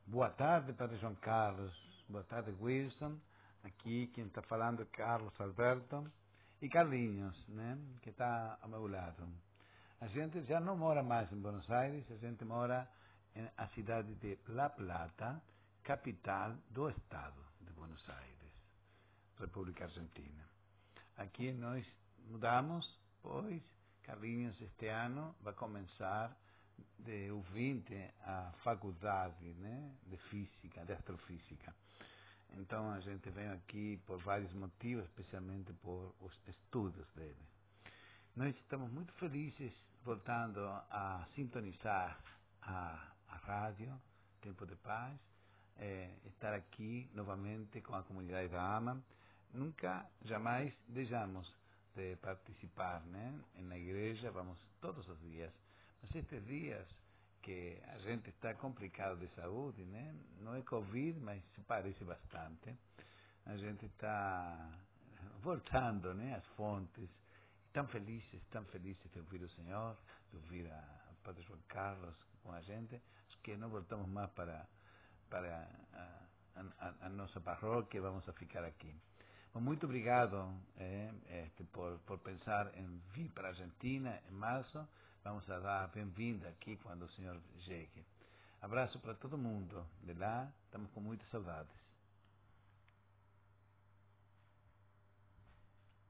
Boa tarde, Padre João Carlos. Boa tarde, Wilson. Aqui quem está falando é Carlos Alberto e Carlinhos, né? Que está ao meu lado. A gente já não mora mais em Buenos Aires, a gente mora na cidade de La Plata, capital do estado de Buenos Aires, República Argentina. Aqui nós mudamos, pois Carlinhos este ano vai começar de U20 a faculdade, né, de física, de astrofísica. Então a gente vem aqui por vários motivos, especialmente por os estudos dele. Nós estamos muito felizes voltando a sintonizar a rádio Tempo de Paz, estar aqui novamente com a comunidade da AMA. Nunca, jamais deixamos de participar, né? Na igreja, vamos todos os dias. Mas estes dias que a gente está complicado de saúde, né? Não é Covid, mas se parece bastante. A gente está voltando, né, às fontes. Tão felizes de ouvir o Senhor, de ouvir a Padre João Carlos com a gente. Acho que não voltamos mais para a nossa paróquia, vamos a ficar aqui. Muito obrigado por pensar em vir para a Argentina em março. Vamos a dar bem-vinda aqui quando o Senhor chegue. Abraço para todo mundo de lá, estamos com muitas saudades.